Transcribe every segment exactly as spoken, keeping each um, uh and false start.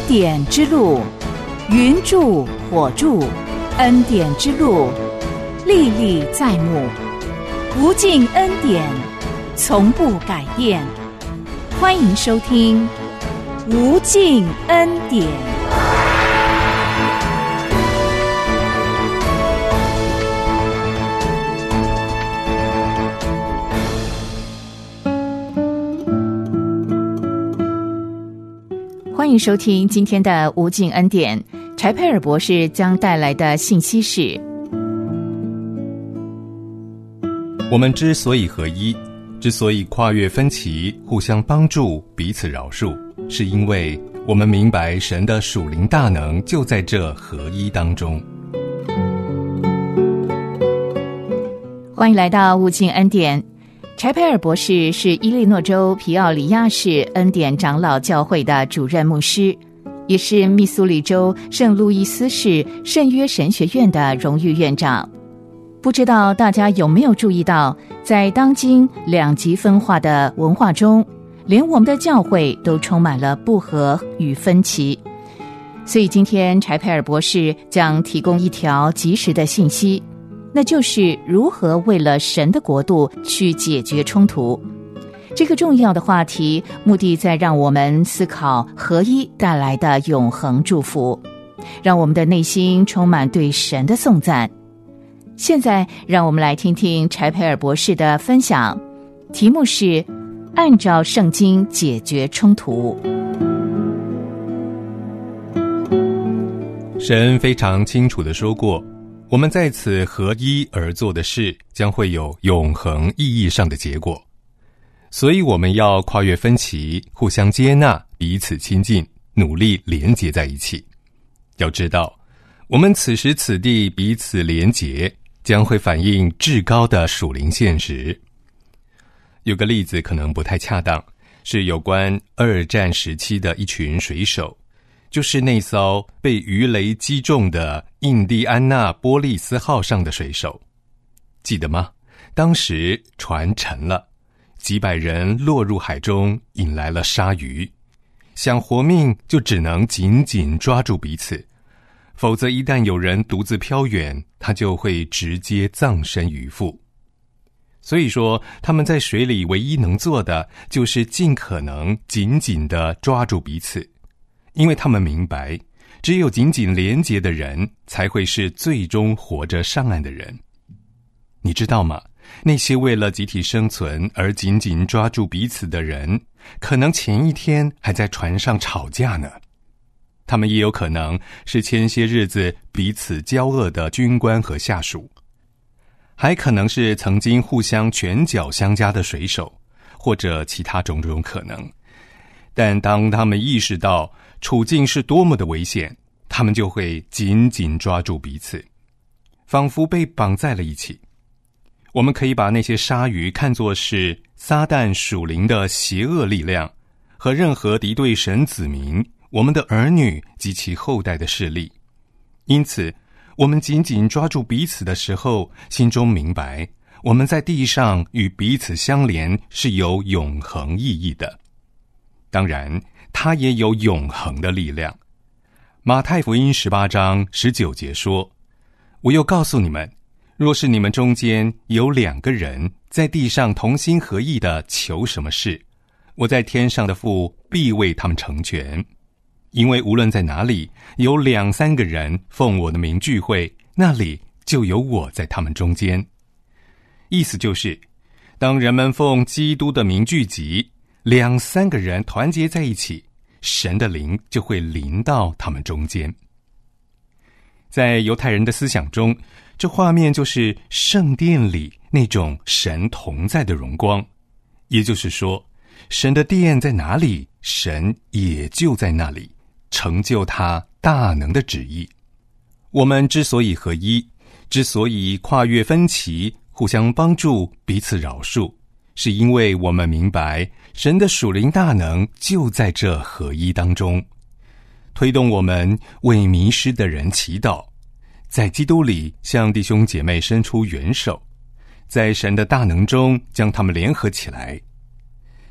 典之路，云柱火柱，恩典之路，历历在目，无尽恩典，从不改变。欢迎收听无尽恩典。欢迎收听今天的无尽恩典。柴佩尔博士将带来的信息是： 我们之所以合一，之所以跨越分歧，互相帮助，彼此饶恕，是因为我们明白神的属灵大能就在这合一当中。 欢迎来到无尽恩典。柴佩尔博士是伊利诺州皮奥里亚市恩典长老教会的主任牧师，也是密苏里州圣路易斯市圣约神学院的荣誉院长。不知道大家有没有注意到，在当今两极分化的文化中，连我们的教会都充满了不和与分歧。所以今天柴佩尔博士将提供一条及时的信息，那就是如何为了神的国度去解决冲突。这个重要的话题，目的在让我们思考合一带来的永恒祝福，让我们的内心充满对神的颂赞。现在让我们来听听柴佩尔博士的分享，题目是按照圣经解决冲突。 神非常清楚地说过，我们在此合一而做的事将会有永恒意义上的结果，所以我们要跨越分歧，互相接纳，彼此亲近，努力连结在一起。要知道，我们此时此地彼此连结，将会反映至高的属灵现实。有个例子可能不太恰当，是有关二战时期的一群水手，就是那艘被鱼雷击中的印第安纳波利斯号上的水手。记得吗？当时船沉了，几百人落入海中，引来了鲨鱼。想活命就只能紧紧抓住彼此，否则一旦有人独自飘远，他就会直接葬身鱼腹。所以说，他们在水里唯一能做的就是尽可能紧紧地抓住彼此，因为他们明白，只有紧紧连结的人才会是最终活着上岸的人。你知道吗？那些为了集体生存而紧紧抓住彼此的人，可能前一天还在船上吵架呢。他们也有可能是前些日子彼此交恶的军官和下属，还可能是曾经互相拳脚相加的水手，或者其他种种可能。但当他们意识到处境是多么的危险，他们就会紧紧抓住彼此，仿佛被绑在了一起。我们可以把那些鲨鱼看作是撒旦属灵的邪恶力量，和任何敌对神子民、我们的儿女及其后代的势力。因此，我们紧紧抓住彼此的时候，心中明白，我们在地上与彼此相连是有永恒意义的。当然，它也有永恒的力量。马太福音十八章十九节说：“我又告诉你们，若是你们中间有两个人在地上同心合意的求什么事，我在天上的父必为他们成全。因为无论在哪里有两三个人奉我的名聚会，那里就有我在他们中间。”意思就是，当人们奉基督的名聚集，两三个人团结在一起，神的灵就会临到他们中间。在犹太人的思想中，这画面就是圣殿里那种神同在的荣光，也就是说，神的殿在哪里，神也就在那里，成就他大能的旨意。我们之所以合一，之所以跨越分歧，互相帮助，彼此饶恕，是因为我们明白神的属灵大能就在这合一当中，推动我们为迷失的人祈祷，在基督里向弟兄姐妹伸出援手，在神的大能中将他们联合起来。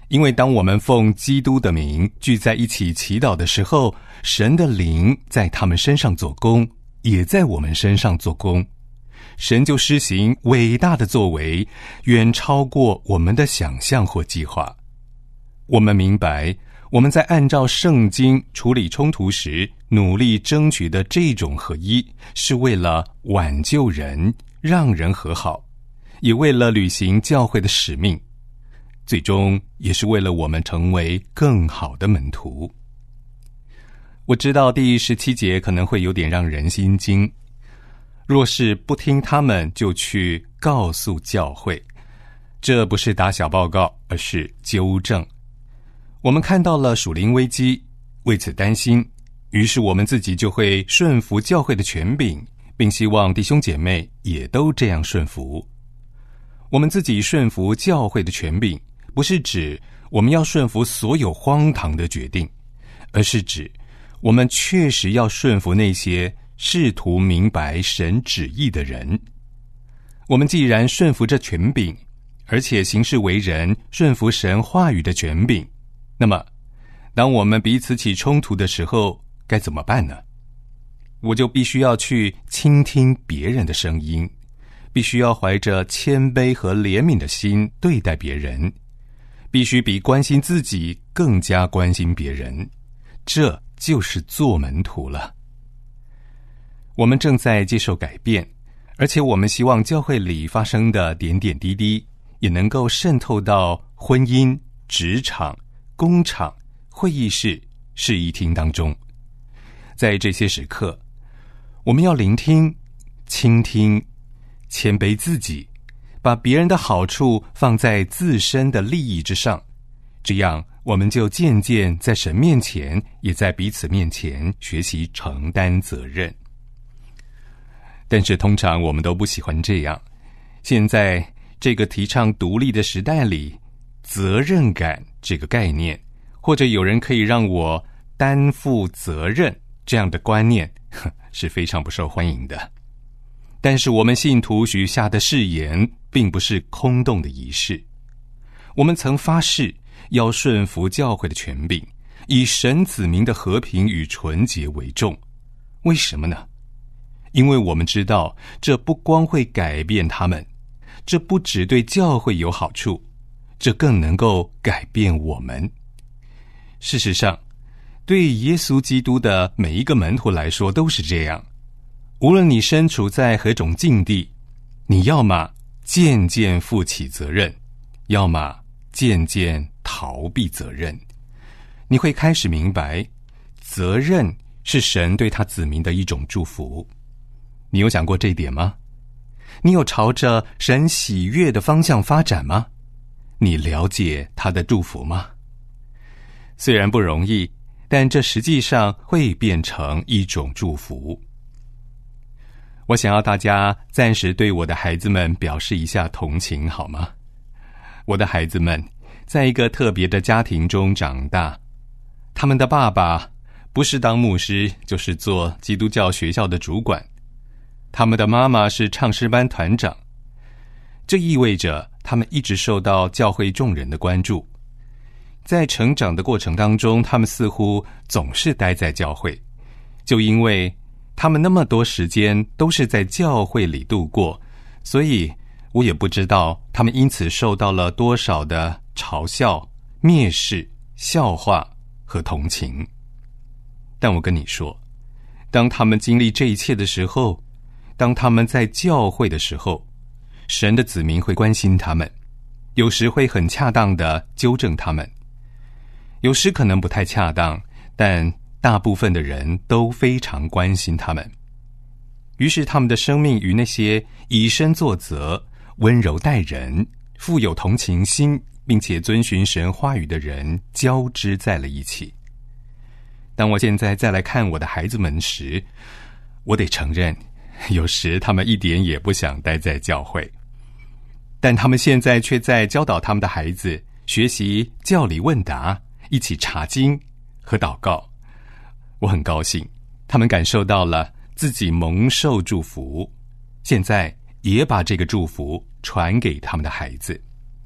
因为当我们奉基督的名聚在一起祈祷的时候，神的灵在他们身上做工，也在我们身上做工。神就施行伟大的作为，远超过我们的想象或计划。我们明白，我们在按照圣经处理冲突时努力争取的这种合一，是为了挽救人，让人和好，也为了履行教会的使命，最终也是为了我们成为更好的门徒。我知道第十七节可能会有点让人心惊，若是不听他们就去告诉教会，这不是打小报告，而是纠正。我们看到了属灵危机，为此担心，于是我们自己就会顺服教会的权柄，并希望弟兄姐妹也都这样顺服。我们自己顺服教会的权柄，不是指我们要顺服所有荒唐的决定，而是指我们确实要顺服那些试图明白神旨意的人。我们既然顺服这权柄，而且行事为人顺服神话语的权柄，那么当我们彼此起冲突的时候，该怎么办呢？我就必须要去倾听别人的声音，必须要怀着谦卑和怜悯的心对待别人，必须比关心自己更加关心别人，这就是做门徒了。我们正在接受改变，而且我们希望教会里发生的点点滴滴也能够渗透到婚姻、职场、工厂、会议室、市议厅当中。在这些时刻，我们要聆听、倾听，谦卑自己，把别人的好处放在自身的利益之上，这样我们就渐渐在神面前，也在彼此面前学习承担责任。但是通常我们都不喜欢这样。现在这个提倡独立的时代里，责任感这个概念，或者有人可以让我担负责任这样的观念，是非常不受欢迎的。但是我们信徒许下的誓言并不是空洞的仪式，我们曾发誓要顺服教会的权柄，以神子民的和平与纯洁为重。为什么呢？因为我们知道，这不光会改变他们，这不只对教会有好处，这更能够改变我们。事实上，对耶稣基督的每一个门徒来说都是这样。无论你身处在何种境地，你要么渐渐负起责任，要么渐渐逃避责任。你会开始明白，责任是神对他子民的一种祝福。你有想过这一点吗？你有朝着神喜悦的方向发展吗？你了解他的祝福吗？虽然不容易，但这实际上会变成一种祝福。我想要大家暂时对我的孩子们表示一下同情，好吗？我的孩子们在一个特别的家庭中长大，他们的爸爸不是当牧师，就是做基督教学校的主管，他们的妈妈是唱诗班团长。这意味着他们一直受到教会众人的关注。在成长的过程当中，他们似乎总是待在教会，就因为他们那么多时间都是在教会里度过，所以我也不知道他们因此受到了多少的嘲笑、蔑视、笑话和同情。但我跟你说，当他们经历这一切的时候，当他们在教会的时候，神的子民会关心他们，有时会很恰当地纠正他们，有时可能不太恰当，但大部分的人都非常关心他们。于是他们的生命与那些以身作则、温柔待人、富有同情心，并且遵循神话语的人交织在了一起。当我现在再来看我的孩子们时，我得承认，有时他们一点也不想待在教会，但他们现在却在教导他们的孩子学习教理问答，一起查经和祷告。我很高兴，他们感受到了自己蒙受祝福，现在也把这个祝福传给他们的孩子。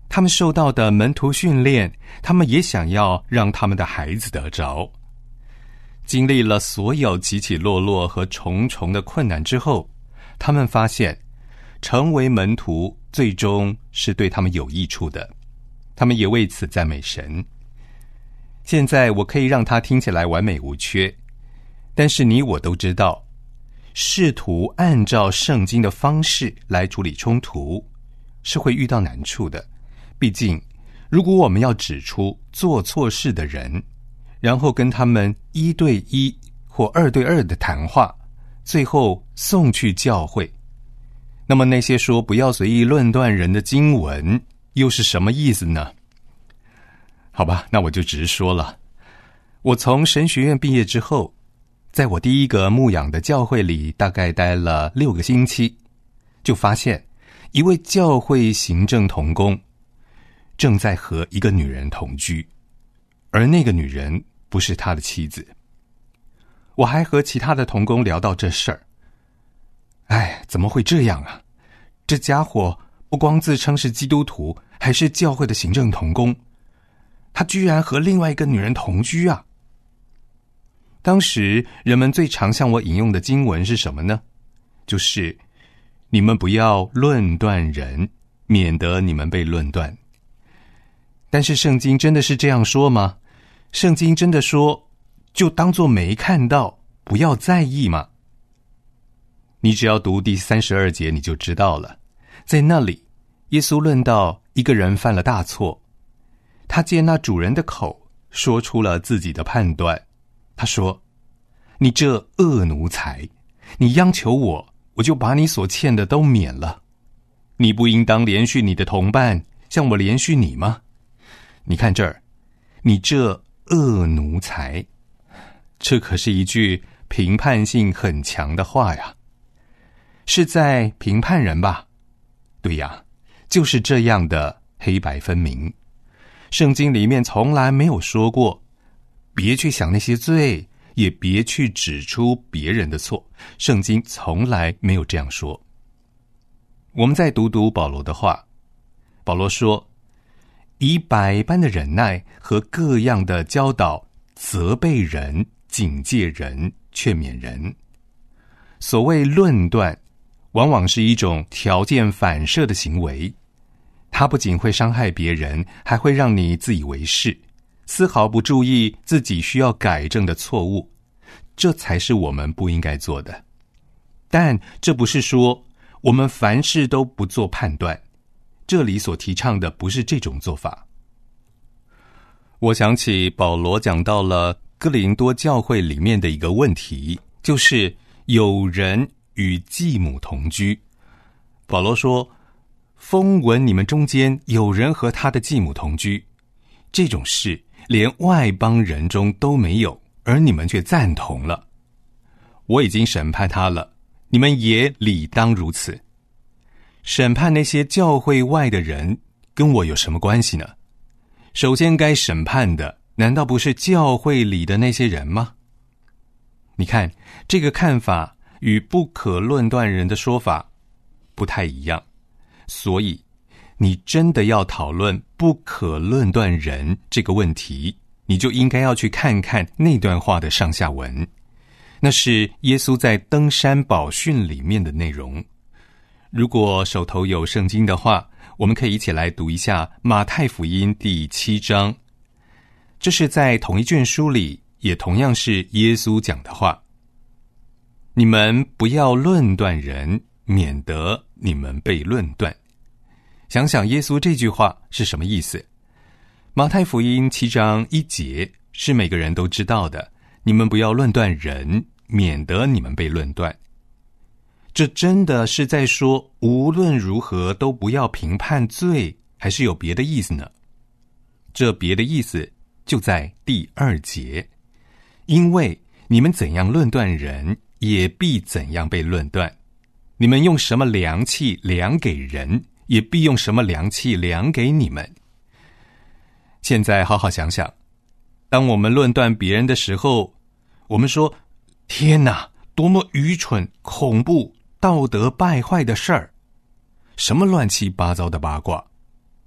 他们受到的门徒训练，他们也想要让他们的孩子得着。经历了所有起起落落和重重的困难之后，他们发现成为门徒最终是对他们有益处的，他们也为此赞美神。现在我可以让它听起来完美无缺，但是你我都知道，试图按照圣经的方式来处理冲突是会遇到难处的。毕竟如果我们要指出做错事的人，然后跟他们一对一或二对二的谈话，最后送去教会，那么那些说不要随意论断人的经文又是什么意思呢？好吧，那我就直说了。我从神学院毕业之后，在我第一个牧养的教会里大概待了六个星期，就发现一位教会行政同工正在和一个女人同居，而那个女人不是他的妻子。我还和其他的同工聊到这事儿，哎，怎么会这样啊？这家伙不光自称是基督徒，还是教会的行政同工，他居然和另外一个女人同居啊！当时人们最常向我引用的经文是什么呢？就是你们不要论断人，免得你们被论断。但是圣经真的是这样说吗？圣经真的说就当作没看到，不要在意吗？你只要读第三十二节你就知道了。在那里耶稣论到一个人犯了大错，他借那主人的口说出了自己的判断。他说，你这恶奴才，你央求我，我就把你所欠的都免了。你不应当连续你的同伴，像我连续你吗？你看这儿，你这恶奴才，这可是一句评判性很强的话呀。是在评判人吧？对呀，就是这样的黑白分明。圣经里面从来没有说过别去想那些罪，也别去指出别人的错，圣经从来没有这样说。我们再读读保罗的话，保罗说，以百般的忍耐和各样的教导责备人、警戒人、劝勉人。所谓论断，往往是一种条件反射的行为，它不仅会伤害别人，还会让你自以为是，丝毫不注意自己需要改正的错误，这才是我们不应该做的。但这不是说我们凡事都不做判断，这里所提倡的不是这种做法。我想起保罗讲到了哥林多教会里面的一个问题，就是有人与继母同居。保罗说，风闻你们中间有人和他的继母同居，这种事连外邦人中都没有，而你们却赞同了。我已经审判他了，你们也理当如此。审判那些教会外的人跟我有什么关系呢？首先该审判的难道不是教会里的那些人吗？你看，这个看法与不可论断人的说法不太一样，所以你真的要讨论不可论断人这个问题，你就应该要去看看那段话的上下文，那是耶稣在登山宝训里面的内容。如果手头有圣经的话，我们可以一起来读一下马太福音第七章，这是在同一卷书里，也同样是耶稣讲的话。你们不要论断人，免得你们被论断。想想耶稣这句话是什么意思？马太福音七章一节是每个人都知道的，你们不要论断人，免得你们被论断。这真的是在说无论如何都不要评判罪，还是有别的意思呢？这别的意思就在第二节，因为你们怎样论断人，也必怎样被论断。你们用什么量器量给人，也必用什么量器量给你们。现在好好想想，当我们论断别人的时候，我们说，天哪，多么愚蠢、恐怖、道德败坏的事儿，什么乱七八糟的八卦。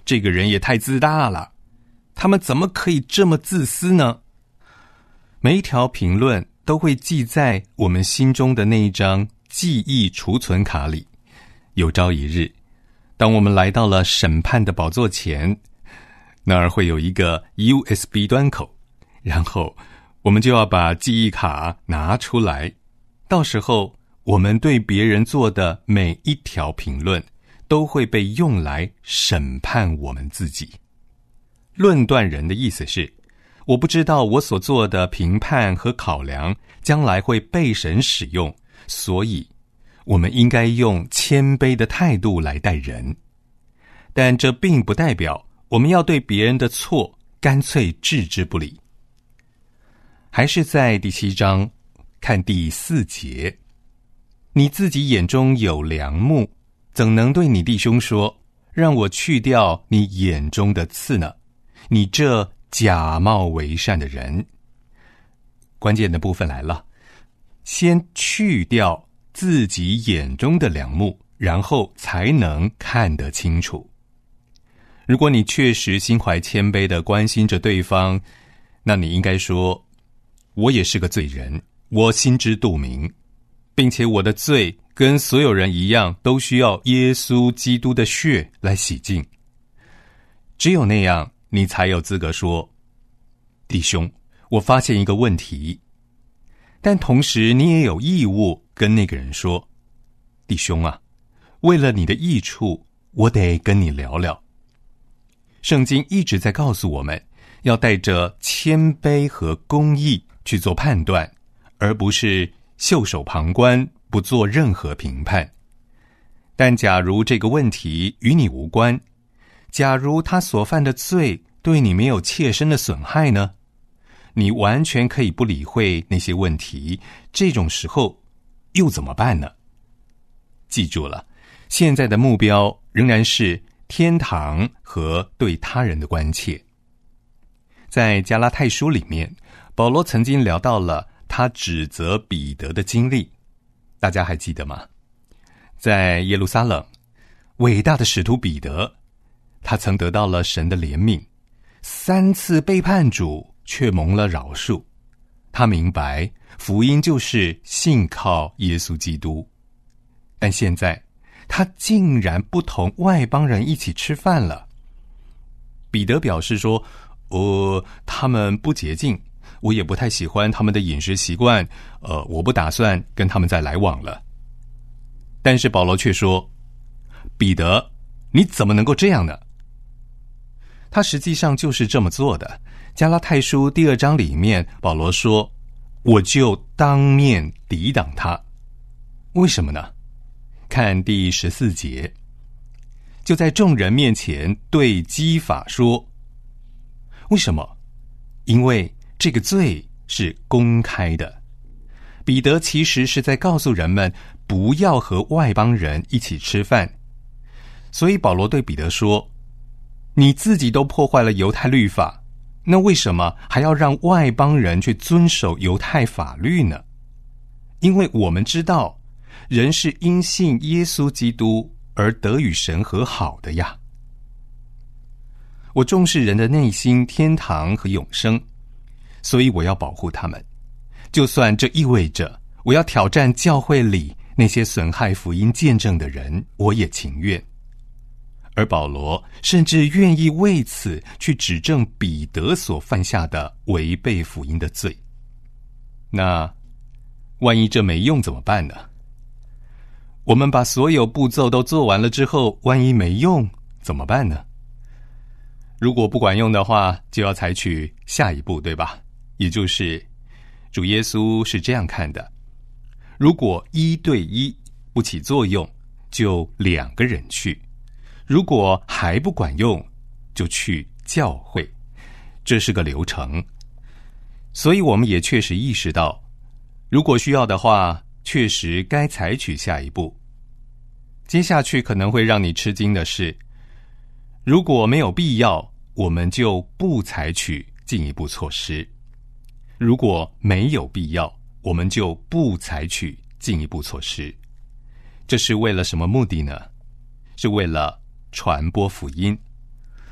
这个人也太自大了，他们怎么可以这么自私呢？每一条评论都会记在我们心中的那一张记忆储存卡里。有朝一日，当我们来到了审判的宝座前，那儿会有一个 U S B 端口，然后我们就要把记忆卡拿出来。到时候我们对别人做的每一条评论都会被用来审判我们自己。论断人的意思是，我不知道我所做的评判和考量将来会被神使用，所以我们应该用谦卑的态度来待人。但这并不代表我们要对别人的错干脆置之不理。还是在第七章看第四节，你自己眼中有梁木，怎能对你弟兄说，让我去掉你眼中的刺呢？你这假冒为善的人。关键的部分来了，先去掉自己眼中的梁木，然后才能看得清楚。如果你确实心怀谦卑地关心着对方，那你应该说，我也是个罪人，我心知肚明，并且我的罪跟所有人一样，都需要耶稣基督的血来洗净。只有那样，你才有资格说，弟兄，我发现一个问题。但同时你也有义务跟那个人说，弟兄啊，为了你的益处，我得跟你聊聊。圣经一直在告诉我们，要带着谦卑和公义去做判断，而不是袖手旁观，不做任何评判。但假如这个问题与你无关，假如他所犯的罪对你没有切身的损害呢？你完全可以不理会那些问题，这种时候又怎么办呢？记住了，现在的目标仍然是天堂和对他人的关切。在加拉太书里面，保罗曾经聊到了他指责彼得的经历，大家还记得吗？在耶路撒冷，伟大的使徒彼得，他曾得到了神的怜悯，三次背叛主，却蒙了饶恕。他明白福音就是信靠耶稣基督，但现在他竟然不同外邦人一起吃饭了。彼得表示说，呃，他们不洁净，我也不太喜欢他们的饮食习惯，呃，我不打算跟他们再来往了。但是保罗却说，彼得，你怎么能够这样呢？他实际上就是这么做的。加拉太书第二章里面，保罗说，我就当面抵挡他。为什么呢？看第十四节，就在众人面前对基法说，为什么？因为这个罪是公开的。彼得其实是在告诉人们不要和外邦人一起吃饭，所以保罗对彼得说，你自己都破坏了犹太律法，那为什么还要让外邦人去遵守犹太法律呢？因为我们知道，人是因信耶稣基督而得与神和好的呀。我重视人的内心、天堂和永生，所以我要保护他们，就算这意味着我要挑战教会里那些损害福音见证的人，我也情愿。而保罗甚至愿意为此去指证彼得所犯下的违背福音的罪。那万一这没用怎么办呢？我们把所有步骤都做完了之后，万一没用怎么办呢？如果不管用的话，就要采取下一步，对吧？也就是主耶稣是这样看的，如果一对一不起作用，就两个人去，如果还不管用，就去教会。这是个流程。所以我们也确实意识到，如果需要的话，确实该采取下一步。接下去可能会让你吃惊的是，如果没有必要，我们就不采取进一步措施。如果没有必要，我们就不采取进一步措施。这是为了什么目的呢？是为了传播福音，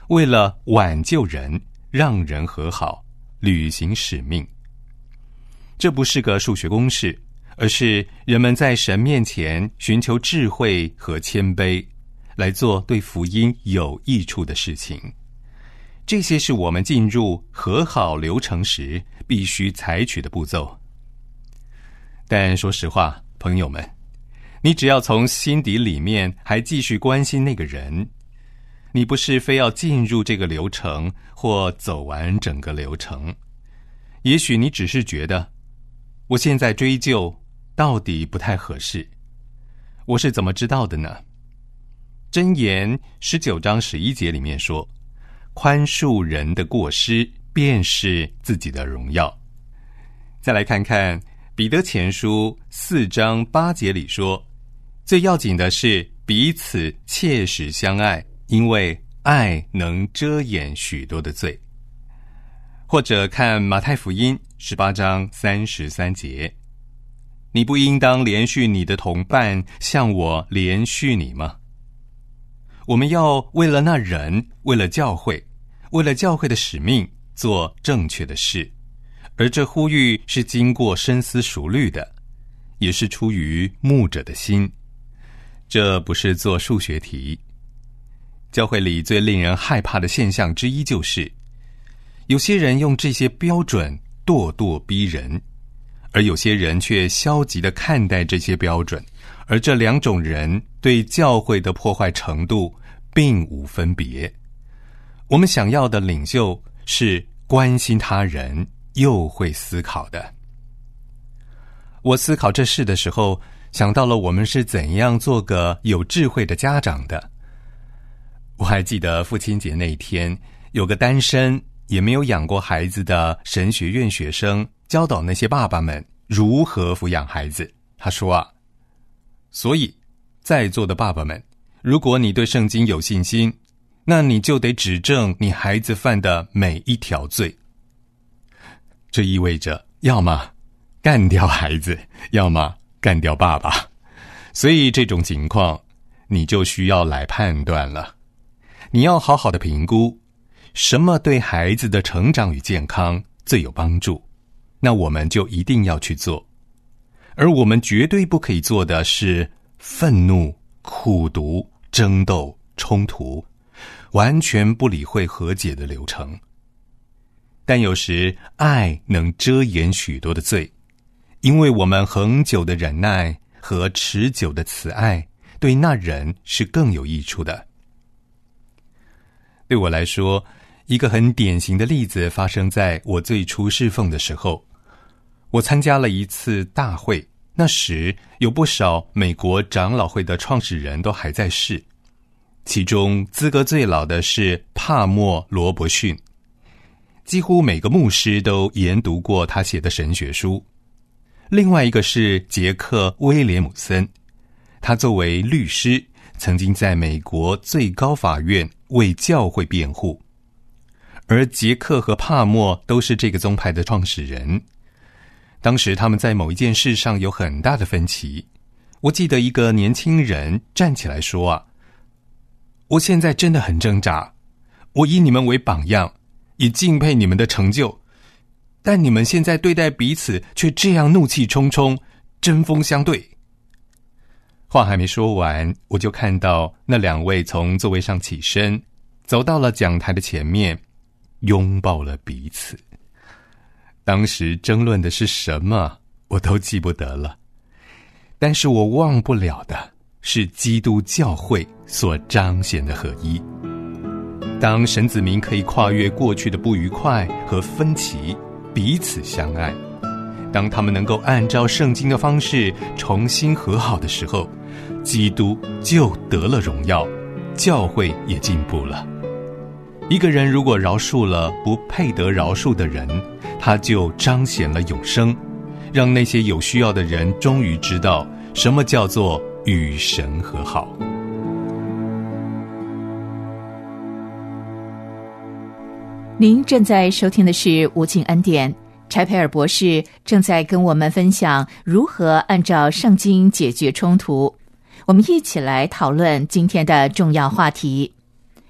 为了挽救人，让人和好，履行使命。这不是个数学公式，而是人们在神面前寻求智慧和谦卑，来做对福音有益处的事情。这些是我们进入和好流程时必须采取的步骤。但说实话，朋友们，你只要从心底里面还继续关心那个人，你不是非要进入这个流程或走完整个流程。也许你只是觉得，我现在追究到底不太合适。我是怎么知道的呢？箴言十九章十一节里面说，宽恕人的过失，便是自己的荣耀。再来看看彼得前书四章八节里说，最要紧的是彼此切实相爱，因为爱能遮掩许多的罪。或者看马太福音十八章三十三节，你不应当连续你的同伴，像我连续你吗？我们要为了那人，为了教会，为了教会的使命，做正确的事。而这呼吁是经过深思熟虑的，也是出于牧者的心。这不是做数学题。教会里最令人害怕的现象之一就是，有些人用这些标准咄咄逼人，而有些人却消极地看待这些标准，而这两种人对教会的破坏程度并无分别。我们想要的领袖是关心他人又会思考的。我思考这事的时候，想到了我们是怎样做个有智慧的家长的。我还记得父亲节那一天，有个单身也没有养过孩子的神学院学生教导那些爸爸们如何抚养孩子。他说啊，所以在座的爸爸们，如果你对圣经有信心，那你就得指正你孩子犯的每一条罪。这意味着要么干掉孩子，要么干掉爸爸。所以这种情况你就需要来判断了。你要好好的评估什么对孩子的成长与健康最有帮助，那我们就一定要去做。而我们绝对不可以做的是愤怒、苦毒、争斗、冲突，完全不理会和解的流程。但有时爱能遮掩许多的罪，因为我们恒久的忍耐和持久的慈爱对那人是更有益处的。对我来说，一个很典型的例子发生在我最初侍奉的时候。我参加了一次大会，那时有不少美国长老会的创始人都还在世，其中资格最老的是帕默罗伯逊，几乎每个牧师都研读过他写的神学书。另外一个是杰克威廉姆森，他作为律师曾经在美国最高法院为教会辩护。而杰克和帕默都是这个宗派的创始人。当时他们在某一件事上有很大的分歧。我记得一个年轻人站起来说啊，我现在真的很挣扎，我以你们为榜样，也敬佩你们的成就，但你们现在对待彼此却这样怒气冲冲，针锋相对。话还没说完，我就看到那两位从座位上起身，走到了讲台的前面，拥抱了彼此。当时争论的是什么，我都记不得了，但是我忘不了的是基督教会所彰显的合一。当神子民可以跨越过去的不愉快和分歧，彼此相爱，当他们能够按照圣经的方式重新和好的时候，基督就得了荣耀，教会也进步了。一个人如果饶恕了不配得饶恕的人，他就彰显了永生，让那些有需要的人终于知道什么叫做与神和好。 您正在收听的是无尽恩典，柴培尔博士正在跟我们分享如何按照圣经解决冲突。我们一起来讨论今天的重要话题。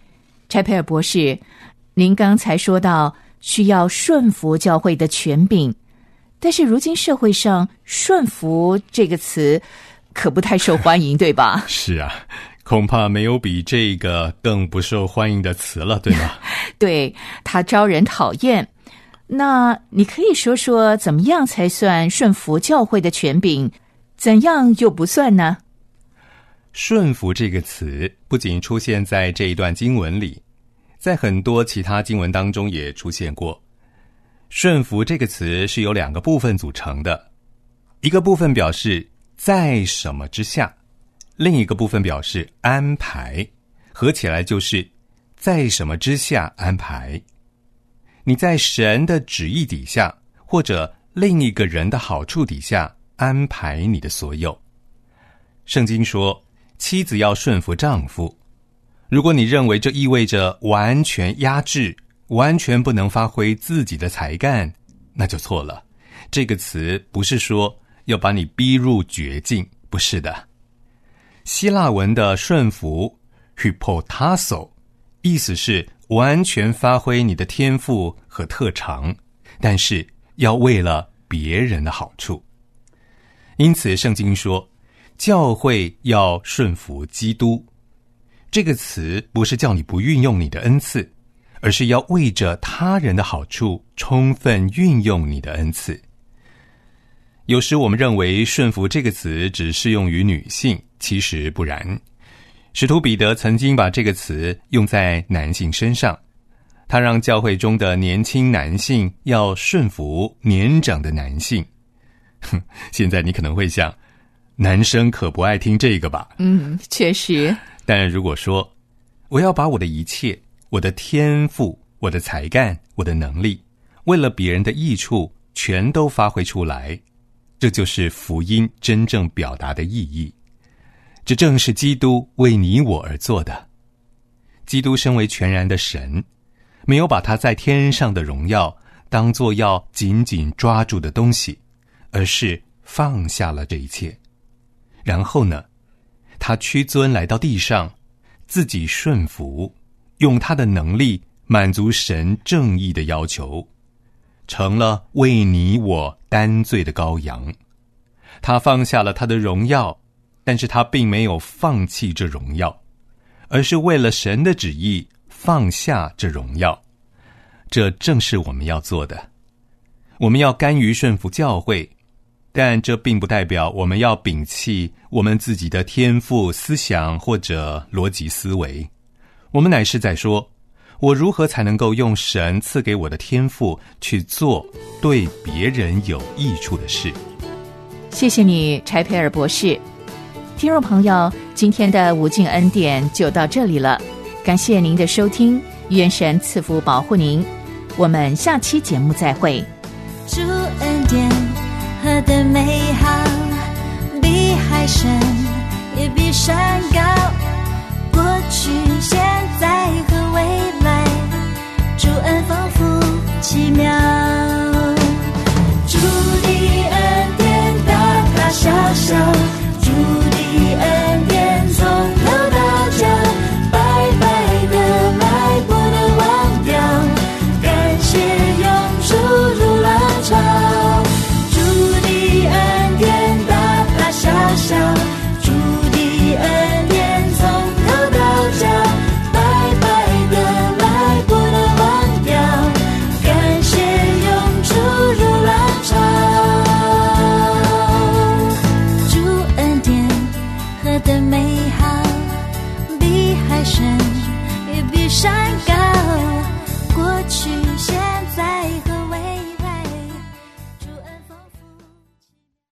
柴培尔博士，您刚才说到需要顺服教会的权柄，但是如今社会上顺服这个词可不太受欢迎，对吧？ 是啊，恐怕没有比这个更不受欢迎的词了，对吗？ 对，它招人讨厌。那你可以说说怎么样才算顺服教会的权柄，怎样又不算呢？ 顺服这个词不仅出现在这一段经文里，在很多其他经文当中也出现过。顺服这个词是由两个部分组成的，一个部分表示在什么之下，另一个部分表示安排，合起来就是在什么之下安排。你在神的旨意底下，或者另一个人的好处底下安排你的所有。圣经说，妻子要顺服丈夫。如果你认为这意味着完全压制，完全不能发挥自己的才干，那就错了。这个词不是说要把你逼入绝境，不是的。希腊文的顺服 hypotasso 意思是完全发挥你的天赋和特长，但是要为了别人的好处。因此圣经说，教会要顺服基督。这个词不是叫你不运用你的恩赐，而是要为着他人的好处充分运用你的恩赐。有时我们认为顺服这个词只适用于女性，其实不然。使徒彼得曾经把这个词用在男性身上，他让教会中的年轻男性要顺服年长的男性。现在你可能会想，男生可不爱听这个吧？ 嗯，确实。 但如果说我要把我的一切，我的天赋，我的才干，我的能力，为了别人的益处全都发挥出来，这就是福音真正表达的意义。这正是基督为你我而做的。基督身为全然的神，没有把他在天上的荣耀当作要紧紧抓住的东西，而是放下了这一切。然后呢，他屈尊来到地上，自己顺服，用他的能力满足神正义的要求，成了为你我担罪的羔羊。他放下了他的荣耀，但是他并没有放弃这荣耀，而是为了神的旨意放下这荣耀。这正是我们要做的。我们要甘于顺服教会，但这并不代表我们要摒弃我们自己的天赋思想或者逻辑思维。我们乃是在说，我如何才能够用神赐给我的天赋去做对别人有益处的事。 谢谢你，柴培尔博士。听众朋友，今天的无尽恩典就到这里了，感谢您的收听，愿神赐福保护您，我们下期节目再会。 主恩典何等美好，比海深也比山高，过去现在